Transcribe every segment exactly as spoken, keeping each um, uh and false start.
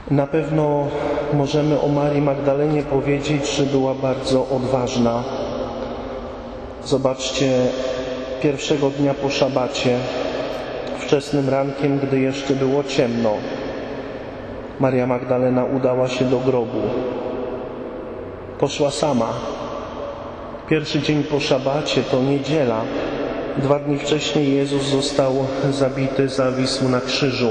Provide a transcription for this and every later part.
Na pewno możemy o Marii Magdalenie powiedzieć, że była bardzo odważna. Zobaczcie, pierwszego dnia po szabacie, wczesnym rankiem, gdy jeszcze było ciemno, Maria Magdalena udała się do grobu. Poszła sama. Pierwszy dzień po szabacie to niedziela. Dwa dni wcześniej Jezus został zabity, zawisł na krzyżu.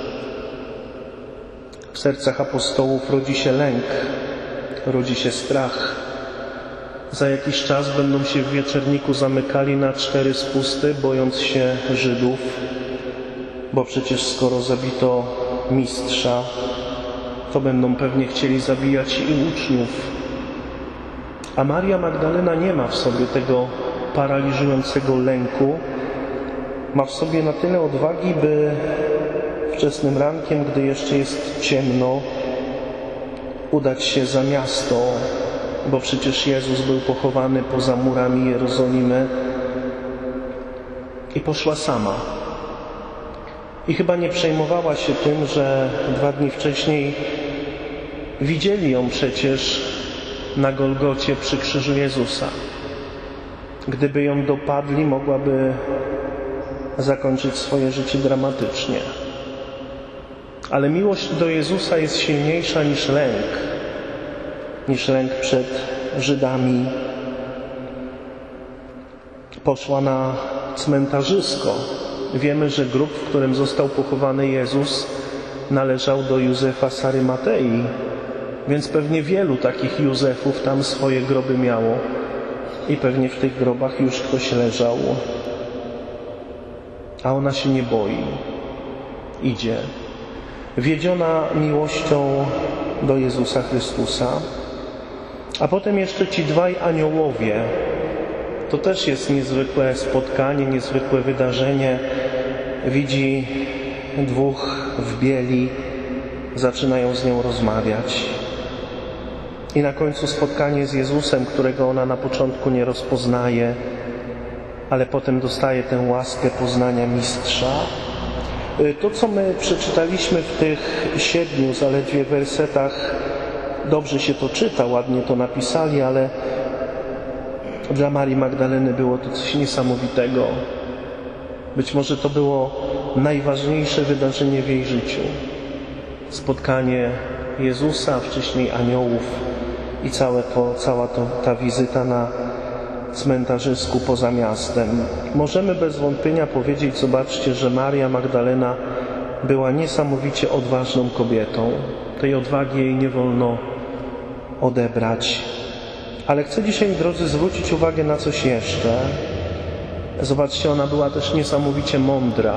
W sercach apostołów rodzi się lęk, rodzi się strach. Za jakiś czas będą się w wieczerniku zamykali na cztery spusty, bojąc się Żydów, bo przecież skoro zabito mistrza, to będą pewnie chcieli zabijać i uczniów. A Maria Magdalena nie ma w sobie tego paraliżującego lęku. Ma w sobie na tyle odwagi, by wczesnym rankiem, gdy jeszcze jest ciemno, udać się za miasto, bo przecież Jezus był pochowany poza murami Jerozolimy, i poszła sama. I chyba nie przejmowała się tym, że dwa dni wcześniej widzieli ją przecież na Golgocie przy krzyżu Jezusa. Gdyby ją dopadli, mogłaby zakończyć swoje życie dramatycznie. Ale miłość do Jezusa jest silniejsza niż lęk, niż lęk przed Żydami. Poszła na cmentarzysko. Wiemy, że grób, w którym został pochowany Jezus, należał do Józefa z Arymatei, więc pewnie wielu takich Józefów tam swoje groby miało i pewnie w tych grobach już ktoś leżał. A ona się nie boi. Idzie. Wiedziona miłością do Jezusa Chrystusa. A potem jeszcze ci dwaj aniołowie. To też jest niezwykłe spotkanie, niezwykłe wydarzenie. Widzi dwóch w bieli, zaczynają z nią rozmawiać. I na końcu spotkanie z Jezusem, którego ona na początku nie rozpoznaje, ale potem dostaje tę łaskę poznania mistrza. To, co my przeczytaliśmy w tych siedmiu zaledwie wersetach, dobrze się to czyta, ładnie to napisali, ale dla Marii Magdaleny było to coś niesamowitego. Być może to było najważniejsze wydarzenie w jej życiu. Spotkanie Jezusa, wcześniej aniołów i całe to, cała to, ta wizyta na cmentarzysku poza miastem. Możemy bez wątpienia powiedzieć, zobaczcie, że Maria Magdalena była niesamowicie odważną kobietą. Tej odwagi jej nie wolno odebrać. Ale chcę dzisiaj, drodzy, zwrócić uwagę na coś jeszcze. Zobaczcie, ona była też niesamowicie mądra.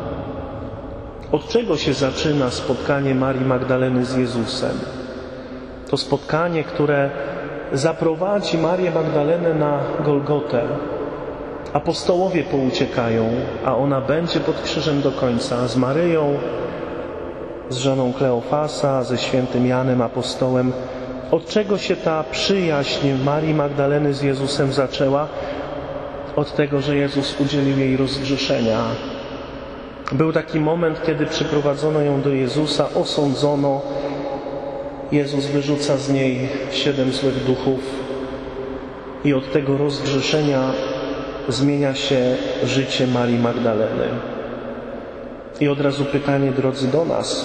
Od czego się zaczyna spotkanie Marii Magdaleny z Jezusem? To spotkanie, które zaprowadzi Marię Magdalenę na Golgotę. Apostołowie pouciekają, a ona będzie pod krzyżem do końca z Maryją, z żoną Kleofasa, ze świętym Janem apostołem. Od czego się ta przyjaźń Marii Magdaleny z Jezusem zaczęła? Od tego, że Jezus udzielił jej rozgrzeszenia. Był taki moment, kiedy przyprowadzono ją do Jezusa, osądzono. Jezus wyrzuca z niej siedem złych duchów i od tego rozgrzeszenia zmienia się życie Marii Magdaleny. I od razu pytanie, drodzy, do nas.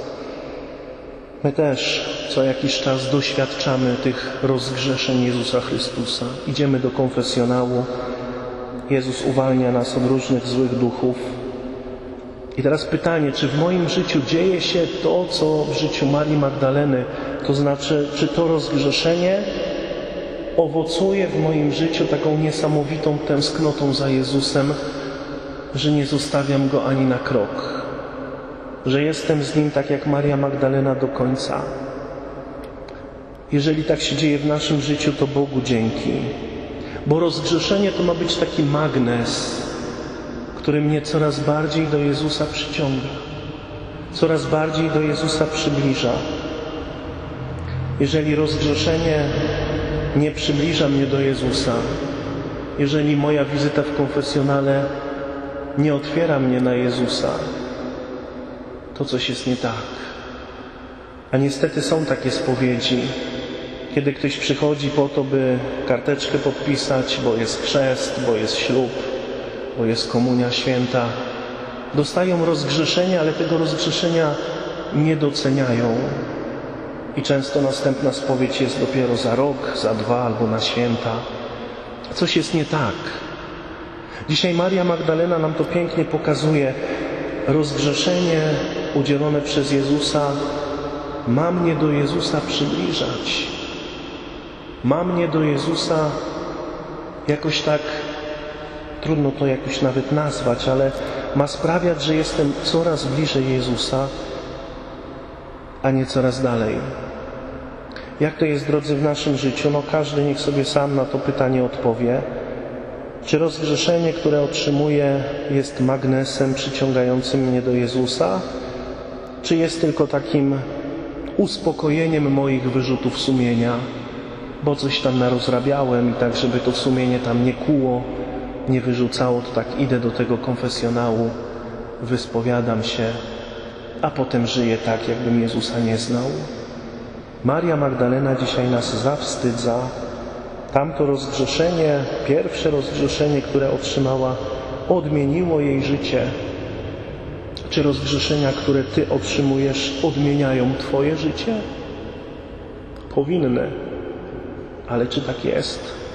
My też co jakiś czas doświadczamy tych rozgrzeszeń Jezusa Chrystusa. Idziemy do konfesjonału. Jezus uwalnia nas od różnych złych duchów. I teraz pytanie, czy w moim życiu dzieje się to, co w życiu Marii Magdaleny? To znaczy, czy to rozgrzeszenie owocuje w moim życiu taką niesamowitą tęsknotą za Jezusem, że nie zostawiam Go ani na krok, że jestem z Nim tak jak Maria Magdalena do końca. Jeżeli tak się dzieje w naszym życiu, to Bogu dzięki. Bo rozgrzeszenie to ma być taki magnes, który mnie coraz bardziej do Jezusa przyciąga, coraz bardziej do Jezusa przybliża. Jeżeli rozgrzeszenie nie przybliża mnie do Jezusa, jeżeli moja wizyta w konfesjonale nie otwiera mnie na Jezusa, to coś jest nie tak. A niestety są takie spowiedzi, kiedy ktoś przychodzi po to, by karteczkę podpisać, bo jest chrzest, bo jest ślub, bo jest komunia święta. Dostają rozgrzeszenie, ale tego rozgrzeszenia nie doceniają. I często następna spowiedź jest dopiero za rok, za dwa albo na święta. Coś jest nie tak. Dzisiaj Maria Magdalena nam to pięknie pokazuje. Rozgrzeszenie udzielone przez Jezusa ma mnie do Jezusa przybliżać. Ma mnie do Jezusa jakoś tak, trudno to jakoś nawet nazwać, ale ma sprawiać, że jestem coraz bliżej Jezusa, a nie coraz dalej. Jak to jest, drodzy, w naszym życiu? No każdy niech sobie sam na to pytanie odpowie. Czy rozgrzeszenie, które otrzymuję, jest magnesem przyciągającym mnie do Jezusa? Czy jest tylko takim uspokojeniem moich wyrzutów sumienia, bo coś tam narozrabiałem i tak, żeby to sumienie tam nie kłuło, nie wyrzucało, to tak idę do tego konfesjonału, wyspowiadam się, a potem żyję tak, jakbym Jezusa nie znał? Maria Magdalena dzisiaj nas zawstydza. Tamto rozgrzeszenie, pierwsze rozgrzeszenie, które otrzymała, odmieniło jej życie. Czy rozgrzeszenia, które Ty otrzymujesz, odmieniają Twoje życie? Powinny. Ale czy tak jest?